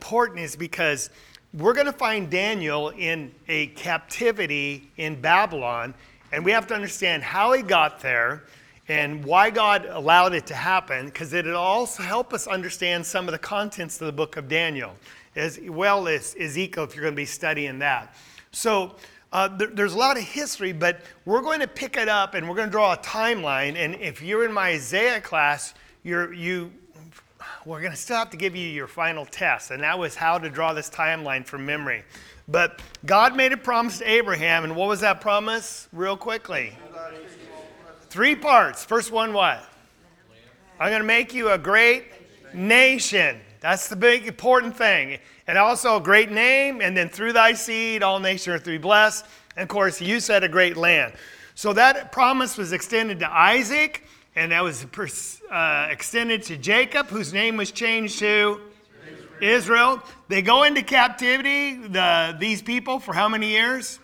important is because we're going to find Daniel in a captivity in Babylon, and we have to understand how he got there and why God allowed it to happen, because it'll also help us understand some of the contents of the book of Daniel, as well as Ezekiel, if you're going to be studying that. So there's a lot of history, but we're going to pick it up and we're going to draw a timeline. And if you're in my Isaiah class, we're going to still have to give you your final test, and that was how to draw this timeline from memory. But God made a promise to Abraham, and what was that promise? Real quickly. 3 parts. First one, what? I'm going to make you a great nation. That's the big important thing. And also a great name, and then through thy seed, all nations are to be blessed. And of course, you said a great land. So that promise was extended to Isaac, and that was extended to Jacob, whose name was changed to Israel. They go into captivity, these people, for how many years?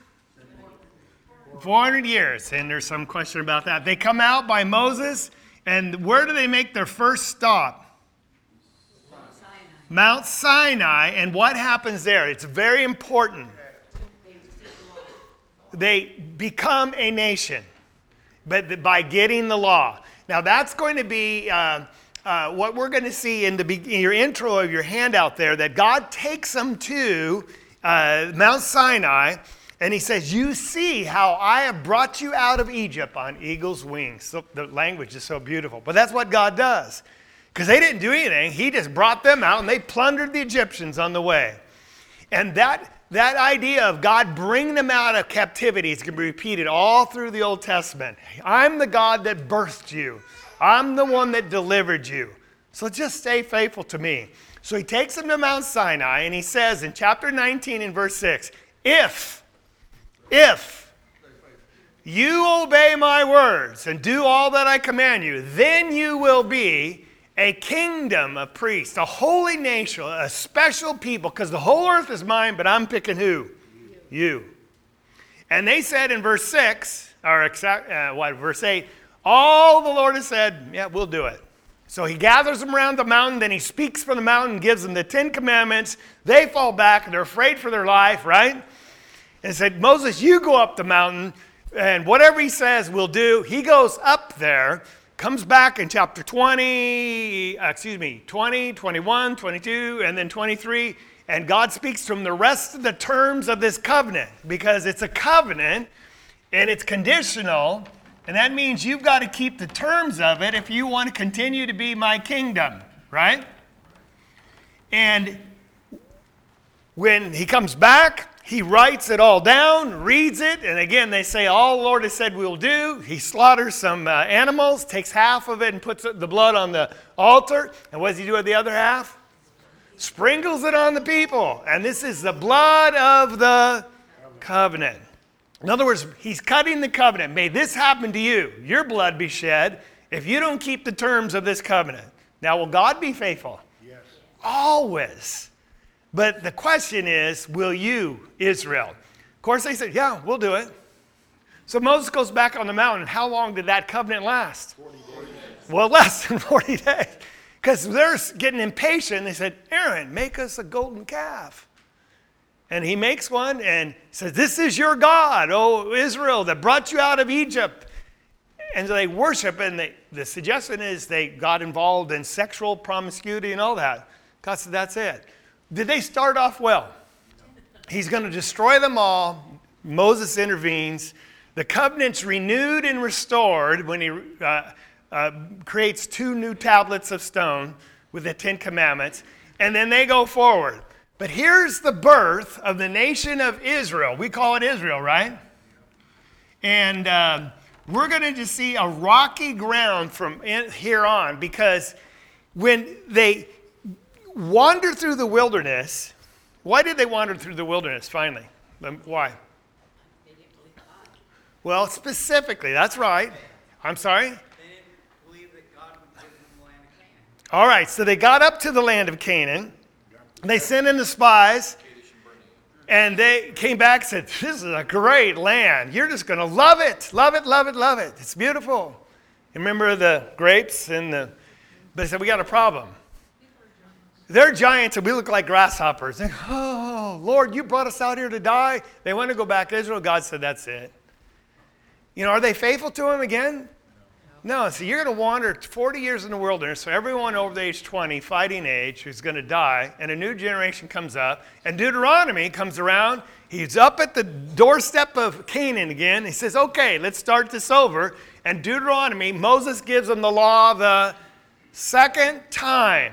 400 years, and there's some question about that. They come out by Moses, and where do they make their first stop? Mount Sinai. And what happens there? It's very important. They become a nation, but by getting the law. Now that's going to be what we're going to see in your intro of your handout there, that God takes them to Mount Sinai, and he says, you see how I have brought you out of Egypt on eagle's wings. So the language is so beautiful. But that's what God does. Because they didn't do anything. He just brought them out, and they plundered the Egyptians on the way. And that idea of God bringing them out of captivity is going to be repeated all through the Old Testament. I'm the God that birthed you. I'm the one that delivered you. So just stay faithful to me. So he takes them to Mount Sinai, and he says in chapter 19 and verse 6, If you obey my words and do all that I command you, then you will be a kingdom of priests, a holy nation, a special people, because the whole earth is mine, but I'm picking who? You. And they said in verse 6, or verse 8, all the Lord has said, yeah, we'll do it. So he gathers them around the mountain, then he speaks from the mountain, gives them the 10 commandments. They fall back, and they're afraid for their life, right? And said, Moses, you go up the mountain, and whatever he says, we'll do. He goes up there, comes back in chapter 20, 21, 22, and then 23, and God speaks to him the rest of the terms of this covenant, because it's a covenant, and it's conditional, and that means you've got to keep the terms of it if you want to continue to be my kingdom, right? And when he comes back, he writes it all down, reads it, and again, they say, all the Lord has said we'll do. He slaughters some animals, takes half of it and puts the blood on the altar. And what does he do with the other half? Sprinkles it on the people. And this is the blood of the covenant. In other words, he's cutting the covenant. May this happen to you. Your blood be shed if you don't keep the terms of this covenant. Now, will God be faithful? Yes. Always. But the question is, will you, Israel? Of course, they said, yeah, we'll do it. So Moses goes back on the mountain. How long did that covenant last? 40 days. Well, less than 40 days. Because they're getting impatient. They said, Aaron, make us a golden calf. And he makes one and says, this is your God, O Israel, that brought you out of Egypt. And so they worship, and the suggestion is they got involved in sexual promiscuity and all that. God said, that's it. Did they start off well? He's going to destroy them all. Moses intervenes. The covenant's renewed and restored when he creates 2 new tablets of stone with the 10 commandments. And then they go forward. But here's the birth of the nation of Israel. We call it Israel, right? And we're going to just see a rocky ground from here on, because when they wander through the wilderness. Why did they wander through the wilderness finally? Why? They didn't believe God. Well, specifically, that's right. I'm sorry? They didn't believe that God would give them the land of Canaan. All right, so they got up to the land of Canaan. They sent in the spies, and they came back and said, this is a great land. You're just going to love it. Love it, love it, love it. It's beautiful. You remember the grapes but they said, we got a problem. They're giants and we look like grasshoppers. They, oh, Lord, you brought us out here to die. They want to go back to Israel. God said, that's it. You know, are they faithful to him again? No. So you're going to wander 40 years in the wilderness. So everyone over the age 20, fighting age, who's going to die, and a new generation comes up. And Deuteronomy comes around. He's up at the doorstep of Canaan again. He says, okay, let's start this over. And Deuteronomy, Moses gives them the law the second time.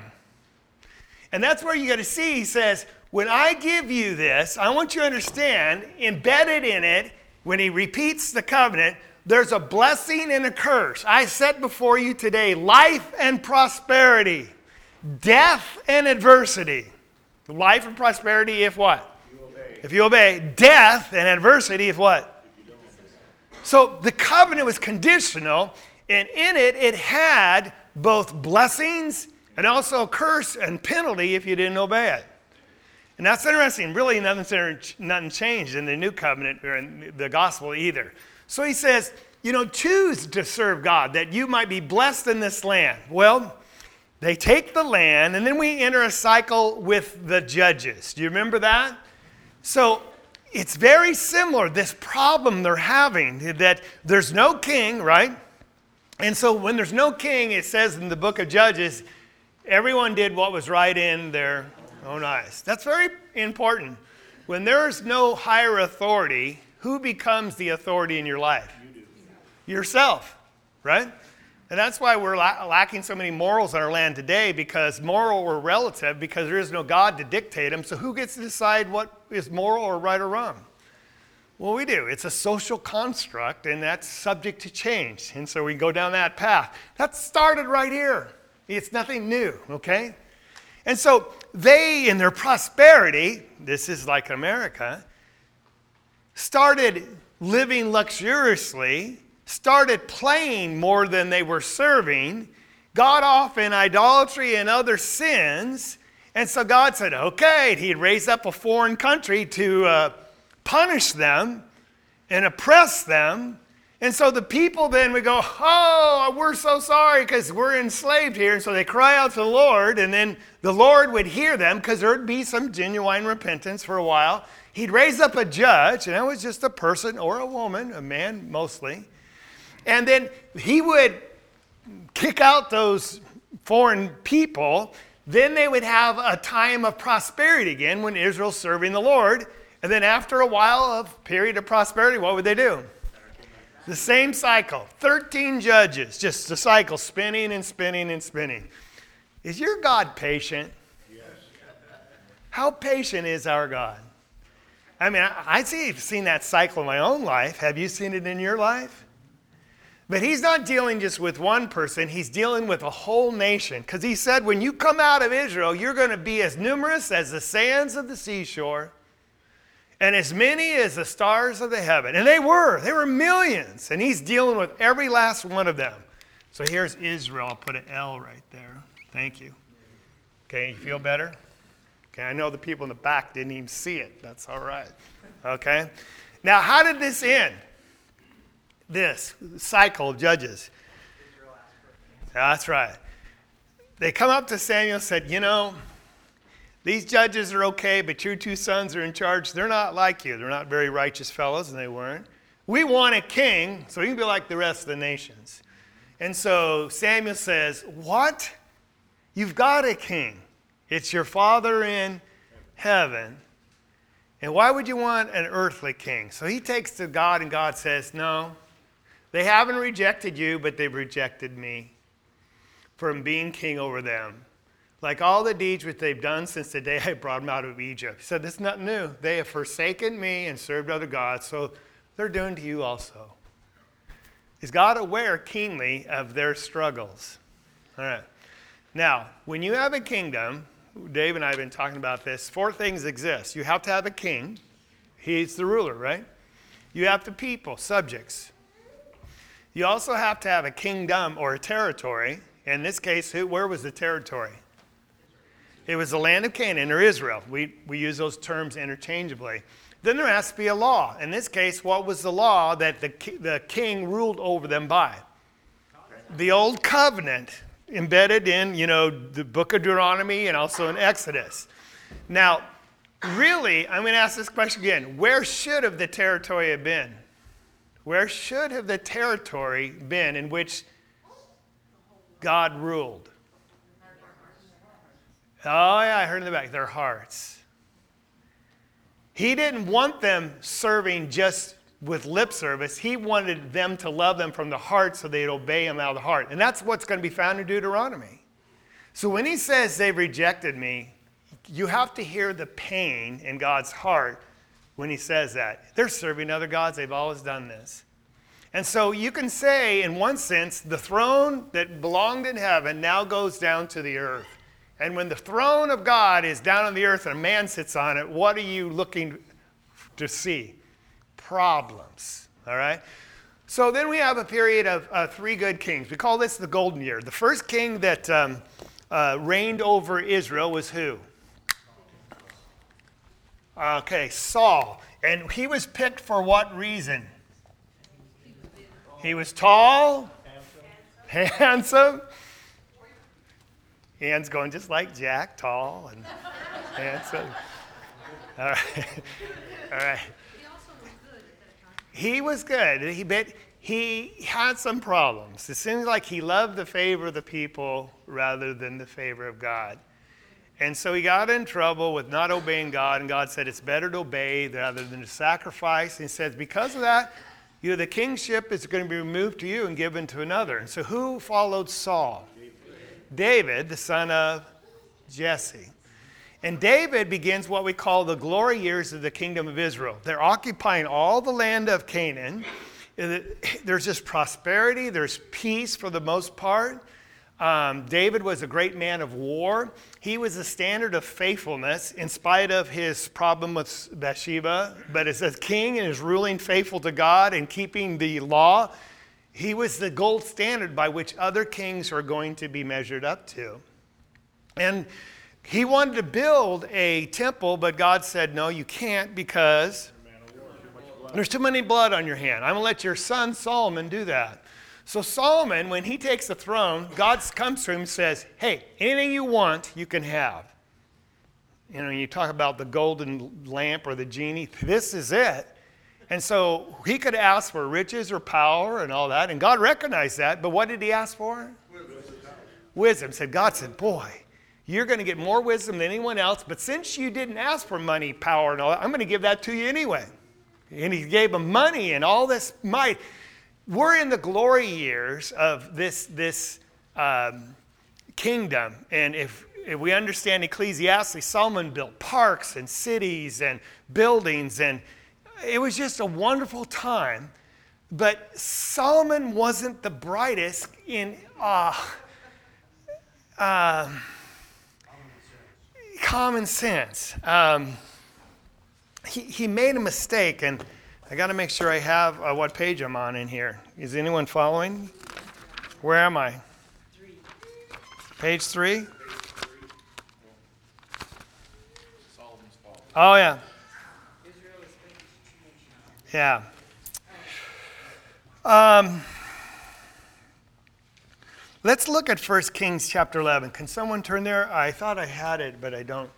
And that's where you got to see, he says, when I give you this, I want you to understand, embedded in it, when he repeats the covenant, there's a blessing and a curse. I set before you today life and prosperity, death and adversity. Life and prosperity if what? If you obey. Death and adversity if what? If you don't. So the covenant was conditional, and in it, it had both blessings and also a curse and penalty if you didn't obey it. And that's interesting. Really, nothing changed in the new covenant or in the gospel either. So he says, you know, choose to serve God that you might be blessed in this land. Well, they take the land, and then we enter a cycle with the judges. Do you remember that? So it's very similar, this problem they're having, that there's no king, right? And so when there's no king, it says in the book of Judges, everyone did what was right in their own eyes. That's very important. When there's no higher authority, who becomes the authority in your life? You do. Yourself, right? And that's why we're lacking so many morals in our land today, because moral are relative, because there is no God to dictate them. So who gets to decide what is moral or right or wrong? Well, we do. It's a social construct, and that's subject to change. And so we go down that path. That started right here. It's nothing new, okay? And so they, in their prosperity, this is like America, started living luxuriously, started playing more than they were serving, got off in idolatry and other sins, and so God said, okay, he'd raise up a foreign country to punish them and oppress them. And so the people then would go, oh, we're so sorry because we're enslaved here. And so they cry out to the Lord, and then the Lord would hear them because there would be some genuine repentance for a while. He'd raise up a judge, and that was just a person or a woman, a man mostly. And then he would kick out those foreign people. Then they would have a time of prosperity again when Israel's serving the Lord. And then after a while of period of prosperity, what would they do? The same cycle. 13 judges, just the cycle, spinning and spinning and spinning. Is your God patient? Yes. How patient is our God? I mean, I've seen that cycle in my own life. Have you seen it in your life? But he's not dealing just with one person. He's dealing with a whole nation. Because he said, when you come out of Israel, you're going to be as numerous as the sands of the seashore and as many as the stars of the heaven. And they were millions. And he's dealing with every last one of them. So here's Israel. I'll put an L right there. Thank you. Okay, you feel better? Okay, I know the people in the back didn't even see it. That's all right. Okay. Now, how did this end? This cycle of judges. That's right. They come up to Samuel and said, you know, these judges are okay, but your two sons are in charge. They're not like you. They're not very righteous fellows, and they weren't. We want a king so he can be like the rest of the nations. And so Samuel says, what? You've got a king. It's your Father in heaven. And why would you want an earthly king? So he takes to God, and God says, no. They haven't rejected you, but they've rejected me from being king over them. Like all the deeds which they've done since the day I brought them out of Egypt. He said, this is not new. They have forsaken me and served other gods, so they're doing to you also. Is God aware keenly of their struggles? All right. Now, when you have a kingdom, Dave and I have been talking about this, 4 things exist. You have to have a king. He's the ruler, right? You have the people, subjects. You also have to have a kingdom or a territory. In this case, where was the territory? It was the land of Canaan or Israel. We use those terms interchangeably. Then there has to be a law. In this case, what was the law that the king ruled over them by? The old covenant. embedded in, the book of Deuteronomy and also in Exodus. Now, really, I'm going to ask this question again. Where should have the territory have been? Where should have the territory been in which God ruled? Oh, yeah, I heard in the back. Their hearts. He didn't want them serving just with lip service. He wanted them to love them from the heart so they'd obey him out of the heart. And that's what's going to be found in Deuteronomy. So when he says they've rejected me, you have to hear the pain in God's heart when he says that. They're serving other gods. They've always done this. And so you can say, in one sense, the throne that belonged in heaven now goes down to the earth. And when the throne of God is down on the earth and a man sits on it, what are you looking to see? Problems. All right? So then we have a period of 3 good kings. We call this the golden year. The first king that reigned over Israel was who? Okay, Saul. And he was picked for what reason? He was tall, handsome. Ian's going just like Jack, tall and handsome. All right. All right. He was good. He had some problems. It seems like he loved the favor of the people rather than the favor of God. And so he got in trouble with not obeying God, and God said it's better to obey rather than to sacrifice. And he says, because of that, the kingship is going to be removed to you and given to another. And so who followed Saul? David, the son of Jesse. And David begins what we call the glory years of the kingdom of Israel. They're occupying all the land of Canaan. There's just prosperity. There's peace for the most part. David was a great man of war. He was a standard of faithfulness in spite of his problem with Bathsheba. But as a king and is ruling faithful to God and keeping the law, he was the gold standard by which other kings are going to be measured up to. And he wanted to build a temple, but God said, no, you can't because there's too many blood on your hand. I'm going to let your son Solomon do that. So Solomon, when he takes the throne, God comes to him and says, hey, anything you want, you can have. You talk about the golden lamp or the genie. This is it. And so he could ask for riches or power and all that, and God recognized that. But what did he ask for? Wisdom. God said, boy, you're going to get more wisdom than anyone else, but since you didn't ask for money, power, and all that, I'm going to give that to you anyway. And he gave him money and all this might. We're in the glory years of this kingdom. And if we understand Ecclesiastes, Solomon built parks and cities and buildings, and it was just a wonderful time. But Solomon wasn't the brightest in common sense. He made a mistake, and I got to make sure I have what page I'm on in here. Is anyone following? Where am I? 3. Page 3? Oh, yeah. Yeah. Let's look at 1 Kings chapter 11. Can someone turn there? I thought I had it, but I don't.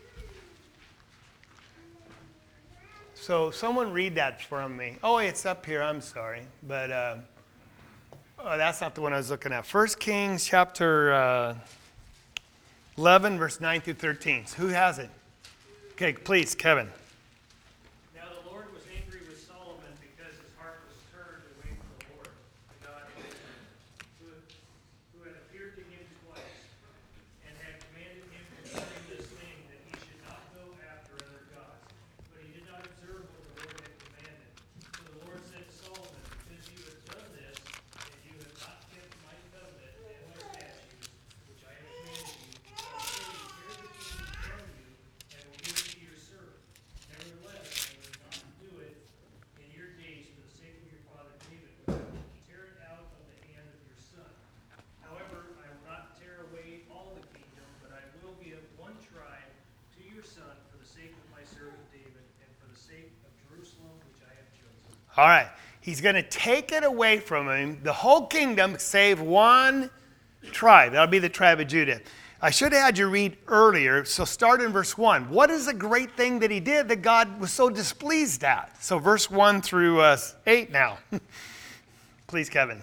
So someone read that from me. Oh, it's up here. I'm sorry. But that's not the one I was looking at. 1 Kings chapter 11, verse 9 through 13. So who has it? Okay, please, Kevin. Now the Lord was angry with Solomon because his heart was turned away from the Lord, the God of Israel, who had appeared to him twice, and had commanded him concerning this thing that he should not go after other gods. But he did not observe what the Lord had commanded. So the Lord said to Solomon, because you have done this, and you have not kept my covenant and my statutes, which I have commanded you, I will surely tear the kingdom from you, and will give it to your servant. Nevertheless, I will not do it in your days for the sake of your father David, but I will tear it out of the hand of your son. However, I will not tear away all the kingdom, but I will give one tribe to your son for the sake of my servant David, and for the sake of Jerusalem, which I have chosen. All right. He's going to take it away from him, the whole kingdom, save one tribe. That'll be the tribe of Judah. I should have had you read earlier, so start in verse 1. What is the great thing that he did that God was so displeased at? So verse 1 through 8 now. Please, Kevin.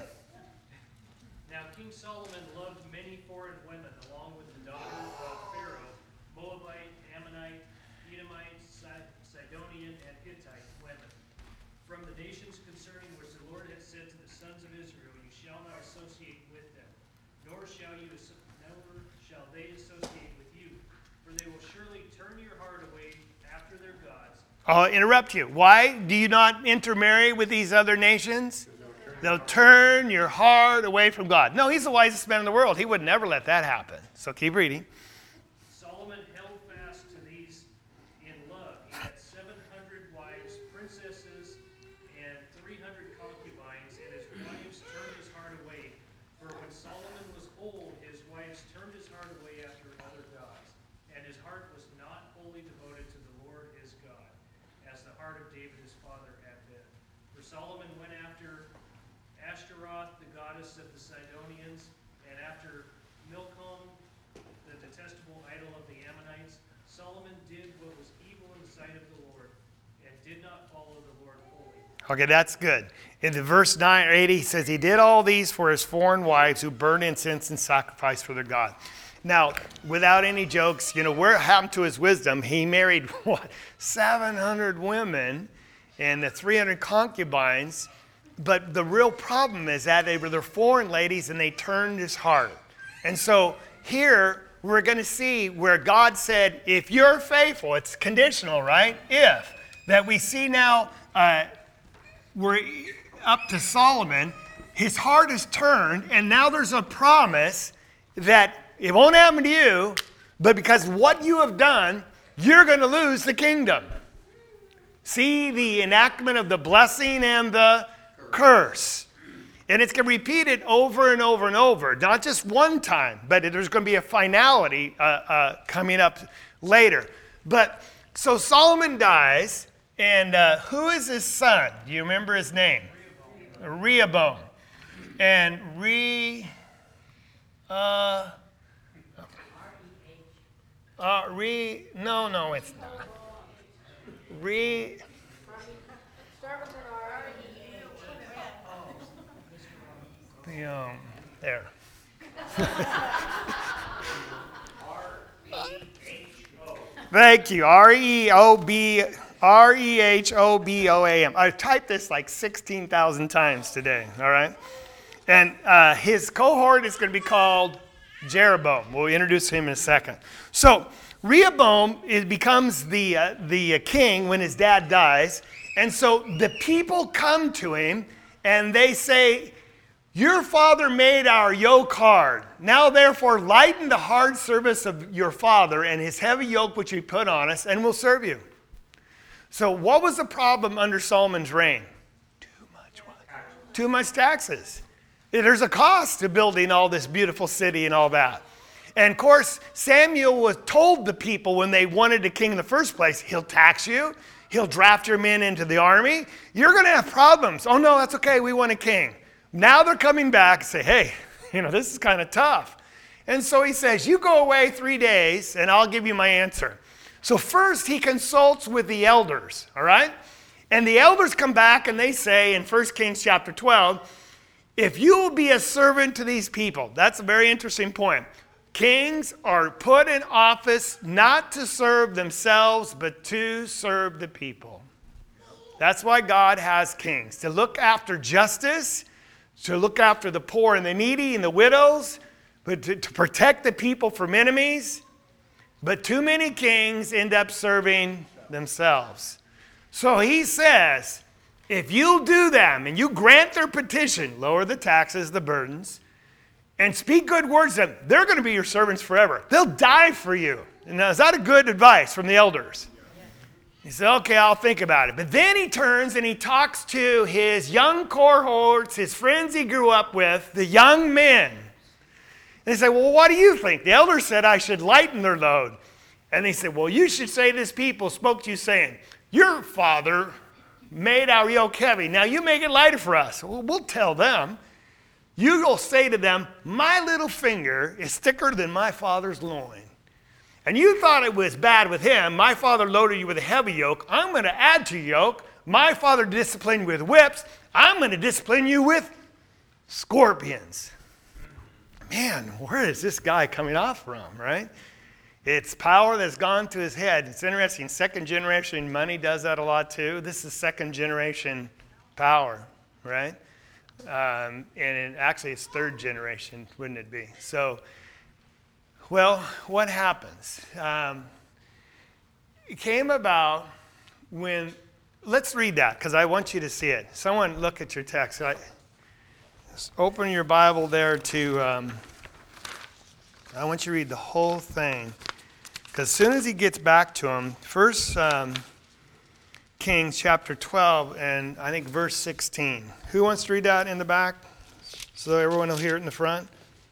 Now King Solomon loved many foreign women, along with the daughters of Pharaoh, Moabite, Ammonite, Edomite, Sidonian, and Hittite women. From the nations concerning which the Lord had said to the sons of Israel, you shall not associate with them, nor shall they associate with you, for they will surely turn your heart away after their gods. I'll interrupt you. Why do you not intermarry with these other nations? They'll turn your heart away from God. No, he's the wisest man in the world. He would never let that happen. So keep reading. Solomon held fast to these in love. He had 700 wives, princesses, and 300 concubines, and his wives turned his heart away. For when Solomon was old, his wives turned his heart away after other gods, and his heart was not wholly devoted to the Lord his God, as the heart of David his father had been. For Solomon went after Ashtaroth, the goddess of the Sidonians, and after Milcom, the detestable idol of the Ammonites. Solomon did what was evil in the sight of the Lord, and did not follow the Lord wholly. Okay, that's good. In the verse 9 or 8, he says he did all these for his foreign wives who burned incense and sacrificed for their God. Now, without any jokes, where happened to his wisdom? He married, 700 women and the 300 concubines. But the real problem is that they were their foreign ladies and they turned his heart. And so here we're going to see where God said, if you're faithful, it's conditional, right? If. That we see now, we're up to Solomon. His heart is turned, and now there's a promise that it won't happen to you, but because what you have done, you're going to lose the kingdom. See the enactment of the blessing and the curse. And it's going to repeat it over and over and over, not just one time, but there's going to be a finality coming up later. But so Solomon dies, and who is his son? Do you remember his name? Rehoboam. And no, it's not. There. Thank you. Rehoboam. I've typed this like 16,000 times today, all right? And his cohort is going to be called Jeroboam. We'll introduce him in a second. So Rehoboam becomes the king when his dad dies. And so the people come to him and they say, your father made our yoke hard. Now therefore lighten the hard service of your father and his heavy yoke which he put on us, and we'll serve you. So what was the problem under Solomon's reign? Too much taxes. There's a cost to building all this beautiful city and all that. And of course, Samuel was told the people when they wanted a king in the first place, he'll tax you, he'll draft your men into the army, you're going to have problems. Oh no, that's okay, we want a king. Now they're coming back and say, hey, this is kind of tough. And so he says, you go away 3 days and I'll give you my answer. So first he consults with the elders, all right? And the elders come back and they say in 1 Kings chapter 12, if you will be a servant to these people, that's a very interesting point. Kings are put in office not to serve themselves, but to serve the people. That's why God has kings, to look after justice, to look after the poor and the needy and the widows, but to protect the people from enemies. But too many kings end up serving themselves. So he says, if you do them and you grant their petition, lower the taxes, the burdens, and speak good words to them, they're going to be your servants forever. They'll die for you. And now, is that a good advice from the elders? He said, okay, I'll think about it. But then he turns and he talks to his young cohorts, his friends he grew up with, the young men. And they say, well, what do you think? The elders said I should lighten their load. And they said, well, you should say this people spoke to you saying, your father made our yoke heavy. Now you make it lighter for us. Well, we'll tell them. you will say to them, my little finger is thicker than my father's loin. And you thought it was bad with him. My father loaded you with a heavy yoke. I'm going to add to your yoke. My father disciplined you with whips. I'm going to discipline you with scorpions. Man, where is this guy coming off from, right? It's power that's gone to his head. It's interesting. Second generation money does that a lot too. This is second generation power, right? Actually, it's third generation, wouldn't it be? So, well, what happens? It came about when, let's read that because I want you to see it. Someone look at your text. Just open your Bible there to, I want you to read the whole thing. Because as soon as he gets back to him, First Kings chapter 12 and I think verse 16. Who wants to read that in the back so everyone will hear it in the front?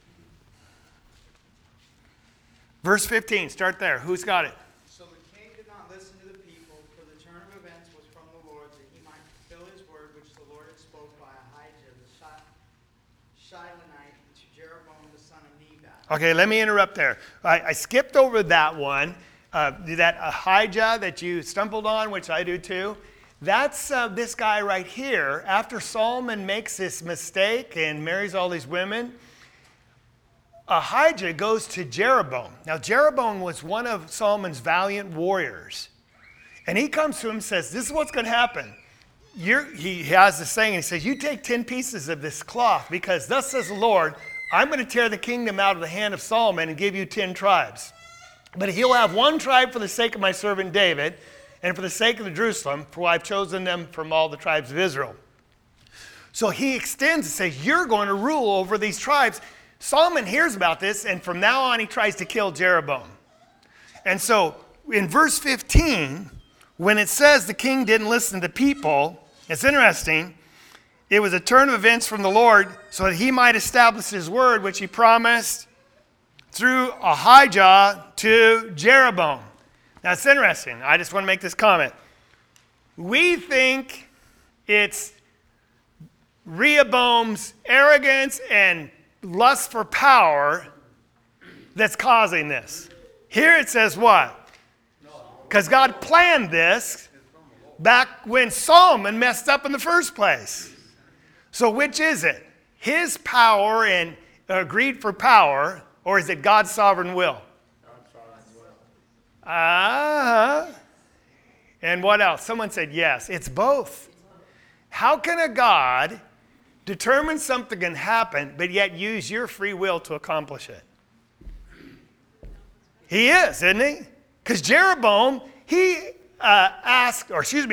Verse 15, start there. Who's got it? So the king did not listen to the people, for the turn of events was from the Lord, that he might fulfill his word which the Lord had spoke by Ahijah the Shilonite to Jeroboam the son of Nebat. Okay, let me interrupt there. I skipped over that one. That Ahijah that you stumbled on, which I do too. That's this guy right here. After Solomon makes this mistake and marries all these women, Ahijah goes to Jeroboam. Now, Jeroboam was one of Solomon's valiant warriors. And he comes to him and says, this is what's going to happen. He has this saying, and he says, you take 10 pieces of this cloth, because thus says the Lord, I'm going to tear the kingdom out of the hand of Solomon and give you 10 tribes. But he'll have one tribe for the sake of my servant David, and for the sake of the Jerusalem, for I've chosen them from all the tribes of Israel. So he extends and says, you're going to rule over these tribes. Solomon hears about this, and from now on he tries to kill Jeroboam. And so in verse 15, when it says the king didn't listen to people, it's interesting. It was a turn of events from the Lord so that he might establish his word, which he promised through Ahijah to Jeroboam. Now, it's interesting. I just want to make this comment. We think it's Rehoboam's arrogance and lust for power that's causing this. Here it says what? Because God planned this back when Solomon messed up in the first place. So which is it? His power and greed for power, or is it God's sovereign will? God's sovereign will. And what else? Someone said yes. It's both. How can a God determine something can happen, but yet use your free will to accomplish it? He is, isn't he? Because Rehoboam, he asked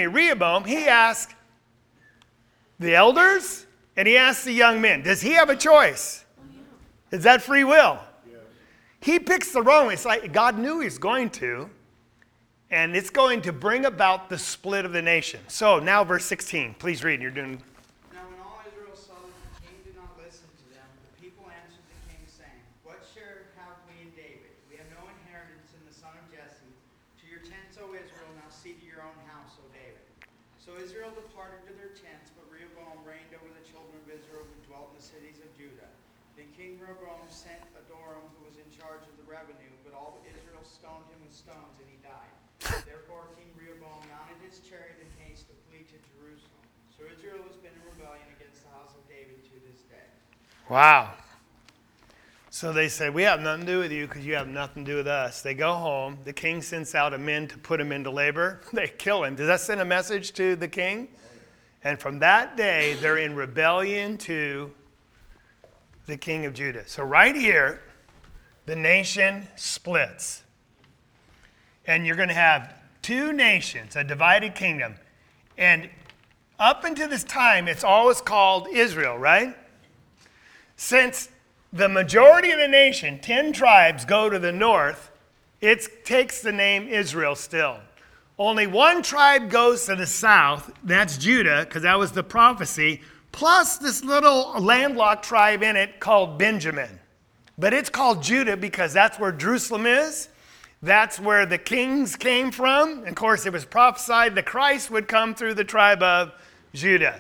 the elders and he asked the young men, does he have a choice? Is that free will? He picks the wrong way. It's like God knew he was going to, and it's going to bring about the split of the nation. So now verse 16. Please read. You're doing. Now when all Israel saw that the king did not listen to them, the people answered the king, saying, what share have we in David? We have no inheritance in the son of Jesse. To your tents, O Israel, now see to your own house, O David. So Israel departed to their tents, but Rehoboam reigned over the children of Israel who dwelt in the cities of Judah. Then King Rehoboam sent Adoram, who was in charge of the revenue, but all Israel stoned him with stones, and he died. Therefore King Rehoboam mounted his chariot in haste to flee to Jerusalem. So Israel has been in rebellion against the house of David to this day. Wow. So they say, we have nothing to do with you because you have nothing to do with us. They go home. The king sends out a men to put him into labor. They kill him. Does that send a message to the king? And from that day, they're in rebellion to the king of Judah. So right here, the nation splits. And you're going to have two nations, a divided kingdom. And up until this time, it's always called Israel, right? Since the majority of the nation, 10 tribes, go to the north, it takes the name Israel still. Only one tribe goes to the south, that's Judah, because that was the prophecy, plus this little landlocked tribe in it called Benjamin. But it's called Judah because that's where Jerusalem is. That's where the kings came from. And of course, it was prophesied that Christ would come through the tribe of Judah.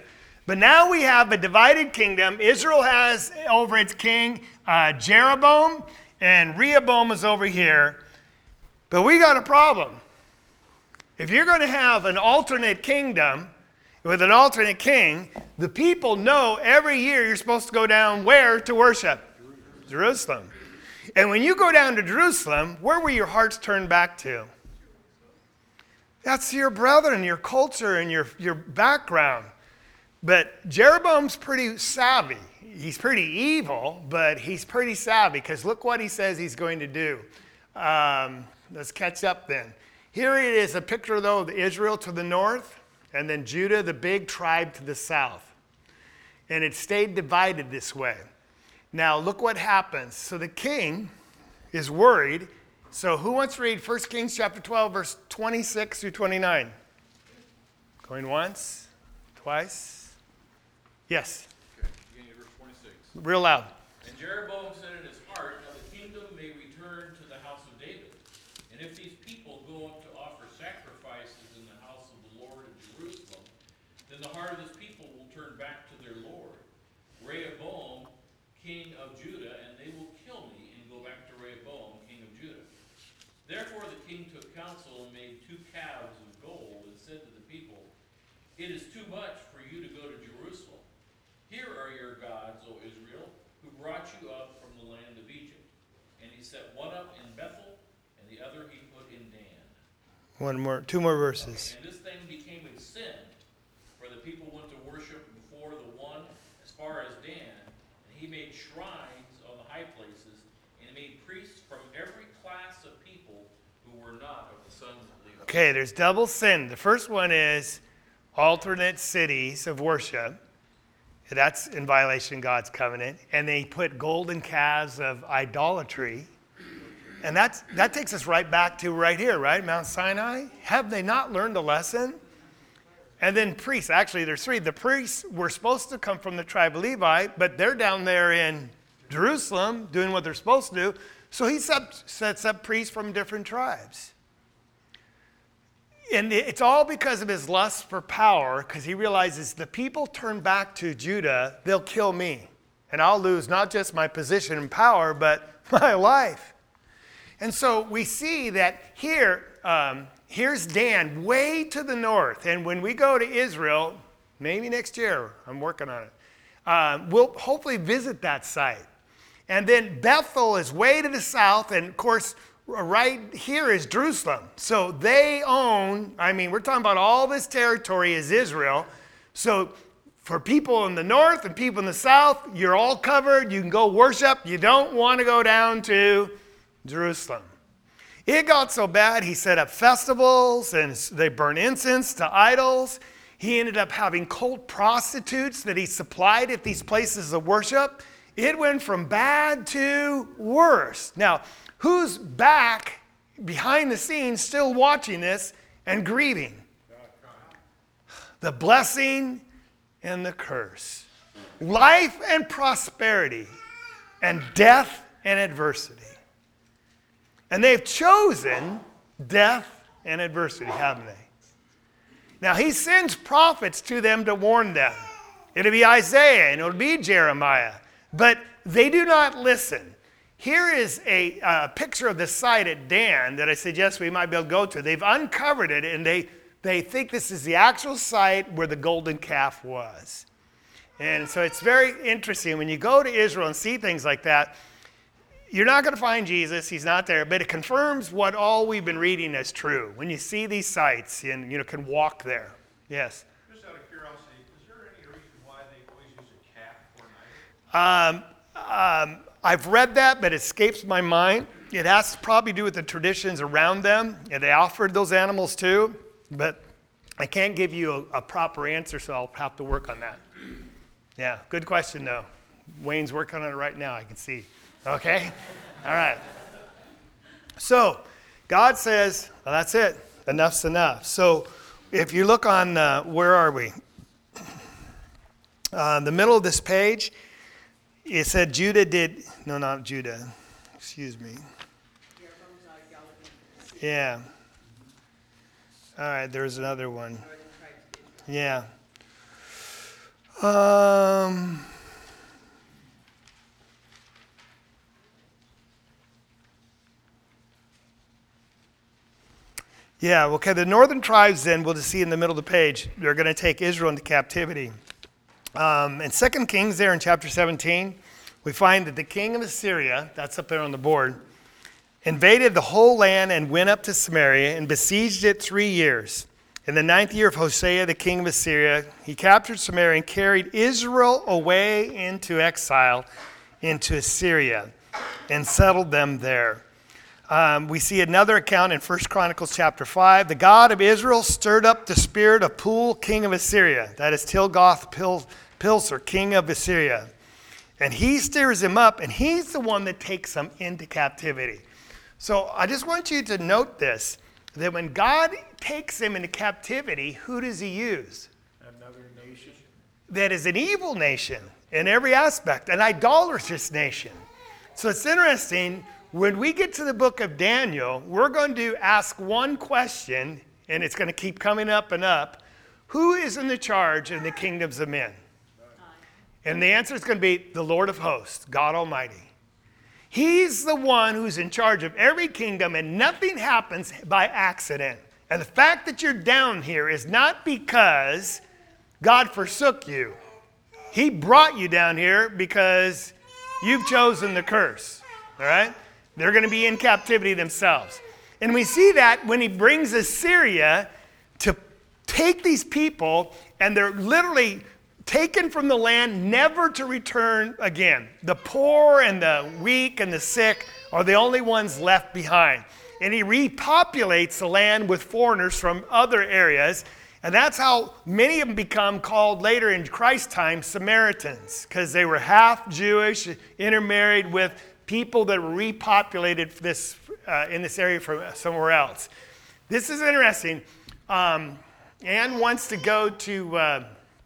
But now we have a divided kingdom. Israel has over its king Jeroboam, and Rehoboam is over here. But we got a problem. If you're going to have an alternate kingdom with an alternate king, the people know every year you're supposed to go down where to worship? Jerusalem. And when you go down to Jerusalem, where will your hearts turn back to? That's your brethren, your culture, and your background. But Jeroboam's pretty savvy. He's pretty evil, but he's pretty savvy, because look what he says he's going to do. Let's catch up then. Here it is, a picture, though, of Israel to the north, and then Judah, the big tribe, to the south. And it stayed divided this way. Now, look what happens. So the king is worried. So who wants to read 1 Kings chapter 12, verse 26 through 29? Going once? Twice? Yes. Okay, beginning of verse 26. Real loud. And Jeroboam said in his heart, now the kingdom may return to the house of David. And if these people go up to offer sacrifices in the house of the Lord in Jerusalem, then the heart of this people will turn back to their Lord, Rehoboam, king of Judah, and they will kill me and go back to Rehoboam, king of Judah. Therefore the king took counsel and made 2 calves of gold and said to the people, it is too much for you to go to Jerusalem. Here are your gods, O Israel, who brought you up from the land of Egypt. And he set one up in Bethel, and the other he put in Dan. 2 more verses. And this thing became a sin, for the people went to worship before the one as far as Dan, and he made shrines on the high places, and he made priests from every class of people who were not of the sons of Levi. Okay, there's double sin. The first one is alternate cities of worship. That's in violation of God's covenant. And they put golden calves of idolatry. And that takes us right back to right here, right? Mount Sinai. Have they not learned a lesson? And then priests. Actually, there's 3. The priests were supposed to come from the tribe of Levi, but they're down there in Jerusalem doing what they're supposed to do. So he sets up priests from different tribes. And it's all because of his lust for power, because he realizes the people turn back to Judah, they'll kill me. And I'll lose not just my position and power, but my life. And so we see that here, here's Dan way to the north. And when we go to Israel, maybe next year, I'm working on it, we'll hopefully visit that site. And then Bethel is way to the south, and of course, right here is Jerusalem. So they own, we're talking about all this territory is Israel. So for people in the north and people in the south, you're all covered. You can go worship. You don't want to go down to Jerusalem. It got so bad, he set up festivals and they burned incense to idols. He ended up having cult prostitutes that he supplied at these places of worship. It went from bad to worse. Now, who's back behind the scenes still watching this and grieving? The blessing and the curse. Life and prosperity and death and adversity. And they've chosen death and adversity, haven't they? Now he sends prophets to them to warn them. It'll be Isaiah and it'll be Jeremiah. But they do not listen. Here is a picture of the site at Dan that I suggest we might be able to go to. They've uncovered it, and they think this is the actual site where the golden calf was. And so it's very interesting. When you go to Israel and see things like that, you're not going to find Jesus. He's not there. But it confirms what all we've been reading is true. When you see these sites and can walk there. Yes? Just out of curiosity, is there any reason why they always use a calf for an idol? I've read that, but it escapes my mind. It has to probably do with the traditions around them, and they offered those animals too, but I can't give you a proper answer, so I'll have to work on that. Yeah, good question, though. Wayne's working on it right now, I can see. Okay? All right. So, God says, well, that's it. Enough's enough. So, if you look on, where are we? The middle of this page, it said Judah did, no, not Judah. Excuse me. Yeah. All right, there's another one. Yeah. Yeah, okay, the northern tribes then, we'll just see in the middle of the page, they're going to take Israel into captivity. In 2 Kings there in chapter 17, we find that the king of Assyria, that's up there on the board, invaded the whole land and went up to Samaria and besieged it 3 years. In the 9th year of Hosea, the king of Assyria, he captured Samaria and carried Israel away into exile into Assyria and settled them there. We see another account in 1 Chronicles chapter 5. The God of Israel stirred up the spirit of Pul, king of Assyria. That is Tilgath-Pilser, king of Assyria. And he stirs him up, and he's the one that takes them into captivity. So I just want you to note this, that when God takes them into captivity, who does he use? Another nation. That is an evil nation in every aspect, an idolatrous nation. So it's interesting. When we get to the book of Daniel, we're going to ask one question, and it's going to keep coming up and up. Who is in the charge in the kingdoms of men? And the answer is going to be the Lord of hosts, God Almighty. He's the one who's in charge of every kingdom, and nothing happens by accident. And the fact that you're down here is not because God forsook you. He brought you down here because you've chosen the curse. All right? They're going to be in captivity themselves. And we see that when he brings Assyria to take these people, and they're literally taken from the land, never to return again. The poor and the weak and the sick are the only ones left behind. And he repopulates the land with foreigners from other areas. And that's how many of them become called later in Christ's time Samaritans, because they were half Jewish, intermarried with people that were repopulated in this area from somewhere else. This is interesting. Anne wants to go to,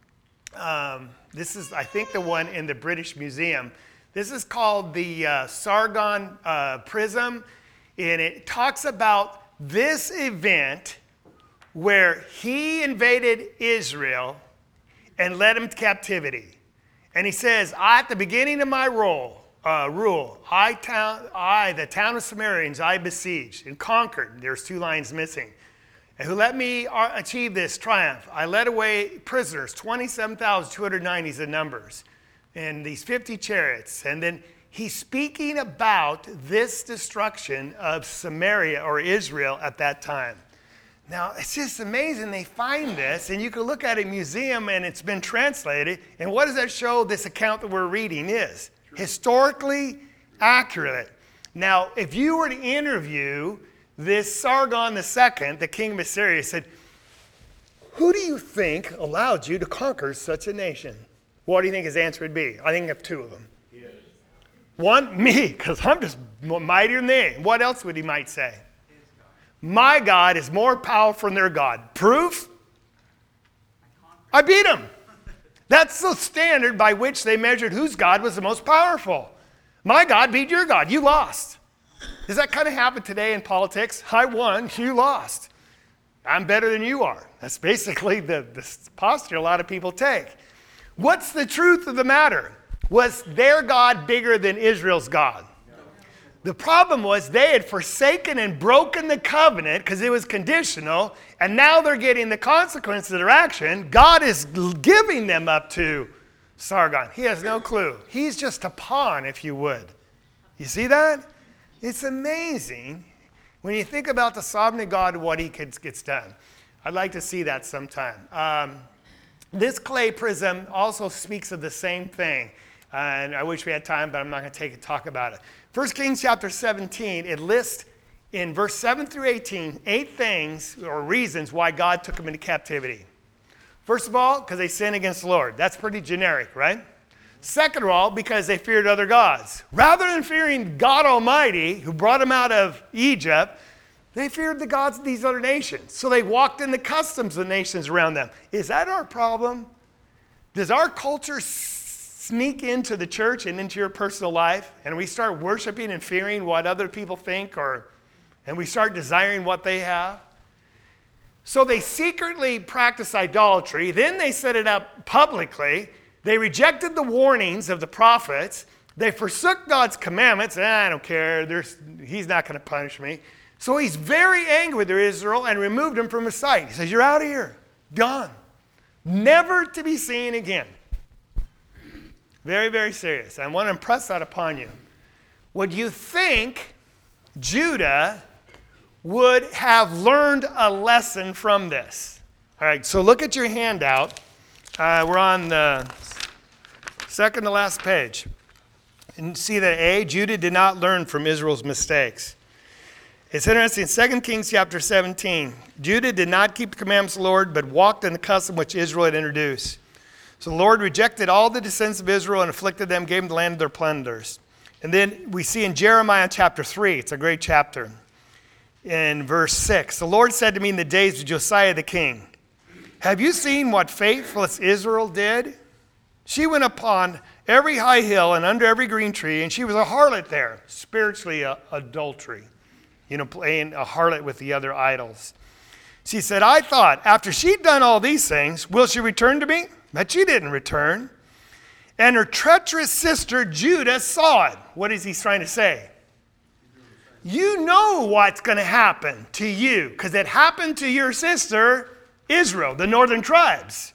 this is, I think, the one in the British Museum. This is called the Sargon Prism, and it talks about this event where he invaded Israel and led them to captivity. And he says, at the beginning of my rule, the town of Samaritans, I besieged and conquered. There's 2 lines missing. And who let me achieve this triumph? I led away prisoners, 27,290 the numbers, and these 50 chariots. And then he's speaking about this destruction of Samaria or Israel at that time. Now, it's just amazing they find this, and you can look at a museum and it's been translated. And what does that show this account that we're reading is? Historically accurate. Now, if you were to interview this Sargon II, the king of Assyria, said, who do you think allowed you to conquer such a nation? What do you think his answer would be? I think of 2 of them. Yes. One, me, because I'm just mightier than they. What else would he might say? My God is more powerful than their God. Proof? I beat him. That's the standard by which they measured whose God was the most powerful. My God beat your God. You lost. Does that kind of happen today in politics? I won, you lost. I'm better than you are. That's basically the posture a lot of people take. What's the truth of the matter? Was their God bigger than Israel's God? The problem was they had forsaken and broken the covenant because it was conditional, and now they're getting the consequences of their action. God is giving them up to Sargon. He has no clue. He's just a pawn, if you would. You see that? It's amazing when you think about the sovereignty of God and what he gets done. I'd like to see that sometime. This clay prism also speaks of the same thing. And I wish we had time, but I'm not going to talk about it. 1 Kings chapter 17, it lists in verse 7 through 18, 8 things or reasons why God took them into captivity. First of all, because they sinned against the Lord. That's pretty generic, right? Second of all, because they feared other gods. Rather than fearing God Almighty, who brought them out of Egypt, they feared the gods of these other nations. So they walked in the customs of the nations around them. Is that our problem? Does our culture sneak into the church and into your personal life, and we start worshiping and fearing what other people think, and we start desiring what they have? So they secretly practice idolatry, then they set it up publicly, They rejected the warnings of the prophets. They forsook God's commandments. I don't care. He's not going to punish me. So he's very angry with Israel and removed them from his sight. He says, you're out of here. Gone. Never to be seen again. Very, very serious. I want to impress that upon you. Would you think Judah would have learned a lesson from this? All right, so look at your handout. We're on the second to last page. And see that A, Judah did not learn from Israel's mistakes. It's interesting, 2 Kings chapter 17. Judah did not keep the commandments of the Lord, but walked in the custom which Israel had introduced. So the Lord rejected all the descendants of Israel and afflicted them, gave them the land of their plunders. And then we see in Jeremiah chapter 3, it's a great chapter, in verse 6, the Lord said to me in the days of Josiah the king, have you seen what faithless Israel did? She went upon every high hill and under every green tree, and she was a harlot there, spiritually adultery. Playing a harlot with the other idols. She said, I thought, after she'd done all these things, will she return to me? But she didn't return. And her treacherous sister Judah saw it. What is he trying to say? You know what's going to happen to you, because it happened to your sister Israel, the northern tribes.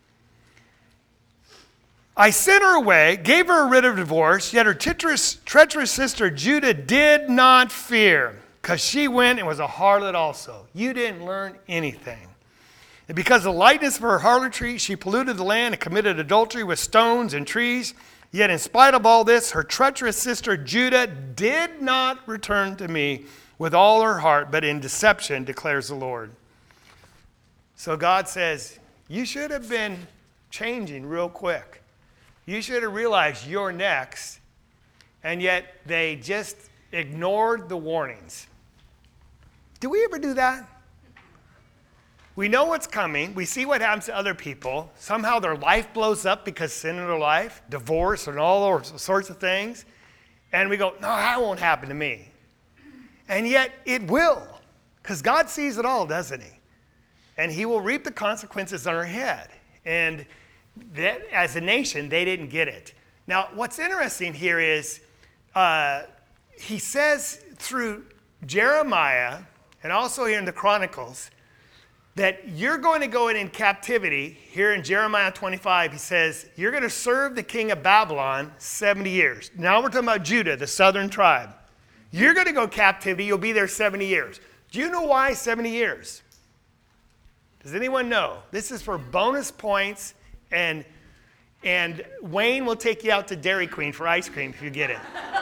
I sent her away, gave her a writ of divorce, yet her treacherous sister Judah did not fear. Because she went and was a harlot also. You didn't learn anything. And because of the lightness of her harlotry, she polluted the land and committed adultery with stones and trees. Yet in spite of all this, her treacherous sister Judah did not return to me with all her heart, but in deception, declares the Lord. So God says, you should have been changing real quick. You should have realized you're next. And yet they just ignored the warnings. Do we ever do that? We know what's coming. We see what happens to other people. Somehow their life blows up because sin in their life, divorce and all those sorts of things. And we go, no, that won't happen to me. And yet it will. Because God sees it all, doesn't he? And he will reap the consequences on our head. And that, as a nation, they didn't get it. Now, what's interesting here is he says through Jeremiah, and also here in the Chronicles, that you're going to go in captivity. Here in Jeremiah 25, he says, you're going to serve the king of Babylon 70 years. Now we're talking about Judah, the southern tribe. You're going to go captivity. You'll be there 70 years. Do you know why 70 years? Does anyone know? This is for bonus points, and Wayne will take you out to Dairy Queen for ice cream if you get it.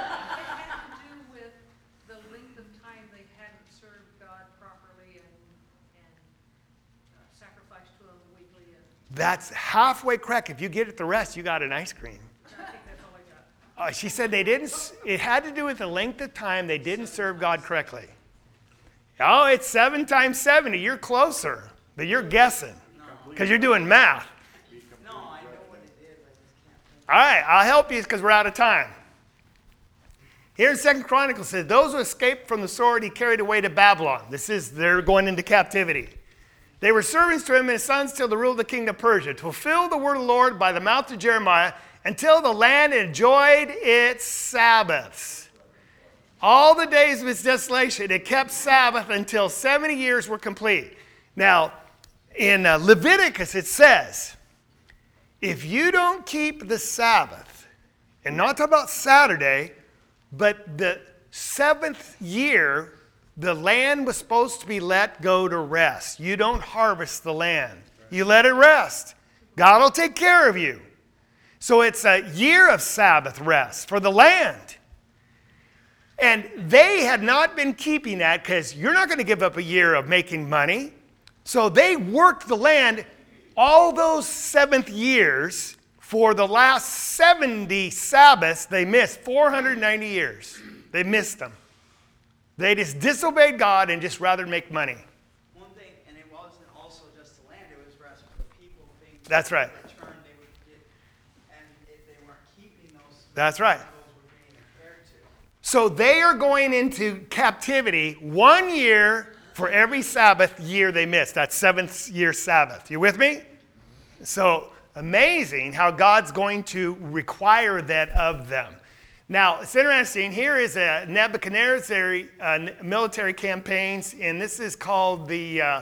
That's halfway correct. If you get it the rest, you got an ice cream. She said they didn't. It had to do with the length of time they didn't serve God correctly. Oh, it's 7 times 70. You're closer, but you're guessing because you're doing math. No, I know what it is. I just can't. All right, I'll help you because we're out of time. Here in 2 Chronicles says, those who escaped from the sword he carried away to Babylon. They're going into captivity. They were servants to him and his sons till the rule of the kingdom of Persia, to fulfill the word of the Lord by the mouth of Jeremiah, until the land enjoyed its Sabbaths. All the days of its desolation, it kept Sabbath until 70 years were complete. Now, in Leviticus it says, if you don't keep the Sabbath, and not talk about Saturday, but the 7th year, the land was supposed to be let go to rest. You don't harvest the land. You let it rest. God will take care of you. So it's a year of Sabbath rest for the land. And they had not been keeping that because you're not going to give up a year of making money. So they worked the land all those 7th years. For the last 70 Sabbaths, they missed 490 years. They missed them. They just disobeyed God and just rather make money. One thing, and it wasn't also just the land, it was rest for the people. That's right. Return, they would get, and if they weren't keeping those, that's right. those were being adhered to. So they are going into captivity 1 year for every Sabbath year they missed. That 7th year Sabbath. You with me? So amazing how God's going to require that of them. Now, it's interesting. Here is a Nebuchadnezzar military campaigns, and this is called the,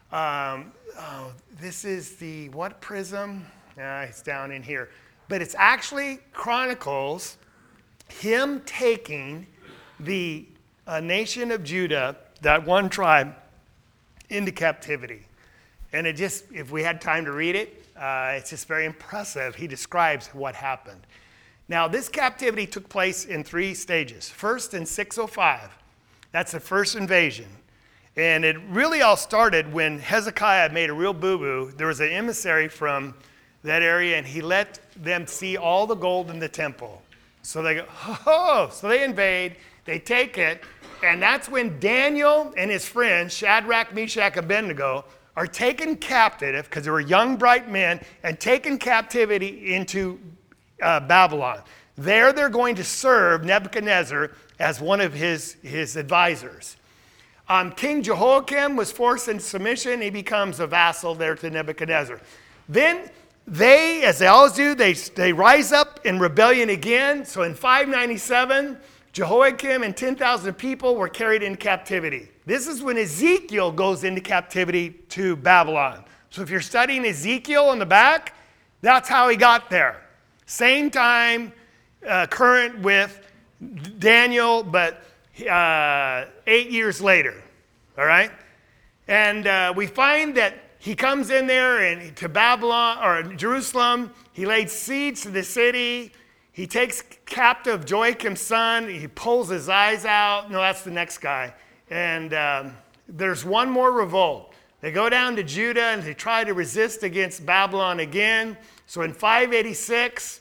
this is the what prism? It's down in here. But it's actually chronicles him taking the nation of Judah, that one tribe, into captivity. And it just, if we had time to read it, it's just very impressive. He describes what happened. Now, this captivity took place in 3 stages. First, in 605, that's the first invasion. And it really all started when Hezekiah made a real boo-boo. There was an emissary from that area, and he let them see all the gold in the temple. So they go, oh, so they invade, they take it, and that's when Daniel and his friends, Shadrach, Meshach, Abednego, are taken captive, because they were young, bright men, and taken captivity into Babylon. There they're going to serve Nebuchadnezzar as one of his advisors. King Jehoiakim was forced into submission. He becomes a vassal there to Nebuchadnezzar. Then they, as they always do, they rise up in rebellion again. So in 597, Jehoiakim and 10,000 people were carried into captivity. This is when Ezekiel goes into captivity to Babylon. So if you're studying Ezekiel in the back, that's how he got there. Same time, current with Daniel, but 8 years later, all right? And we find that he comes in there and to Babylon, or Jerusalem. He laid siege to the city. He takes captive Joachim's son. He pulls his eyes out. No, that's the next guy. And there's one more revolt. They go down to Judah and they try to resist against Babylon again. So in 586,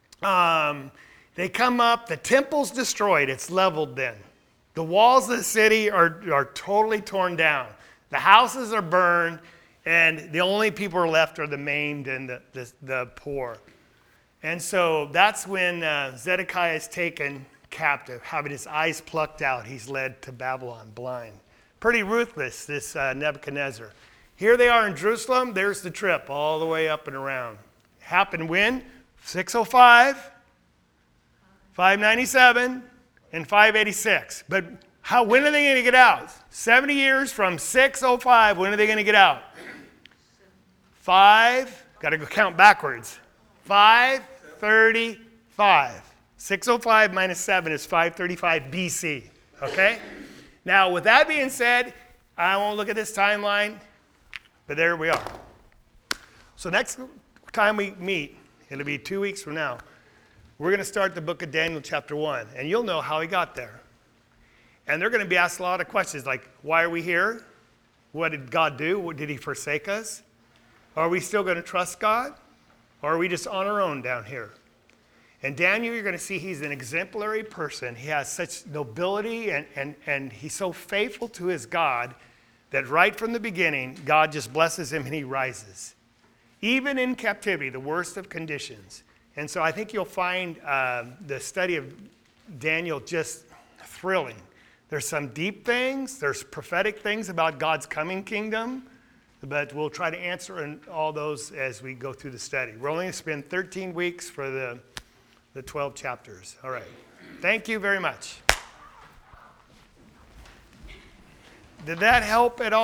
they come up. The temple's destroyed. It's leveled then. The walls of the city are totally torn down. The houses are burned, and the only people who are left are the maimed and the poor. And so that's when Zedekiah is taken captive, having his eyes plucked out. He's led to Babylon blind. Pretty ruthless, this Nebuchadnezzar. Here they are in Jerusalem. There's the trip all the way up and around. Happened when? 605, 597, and 586. But when are they going to get out? 70 years from 605, when are they going to get out? got to go count backwards. 535. 605 minus 7 is 535 BC. Okay? Now, with that being said, I won't look at this timeline, but there we are. So next time we meet, it'll be 2 weeks from now, we're going to start the book of Daniel chapter 1, and you'll know how he got there. And they're going to be asked a lot of questions like, why are we here? What did God do? Did he forsake us? Are we still going to trust God? Or are we just on our own down here? And Daniel, you're going to see he's an exemplary person. He has such nobility, and he's so faithful to his God that right from the beginning, God just blesses him and he rises. Even in captivity, the worst of conditions. And so I think you'll find the study of Daniel just thrilling. There's some deep things. There's prophetic things about God's coming kingdom. But we'll try to answer all those as we go through the study. We're only going to spend 13 weeks for the 12 chapters. All right. Thank you very much. Did that help at all?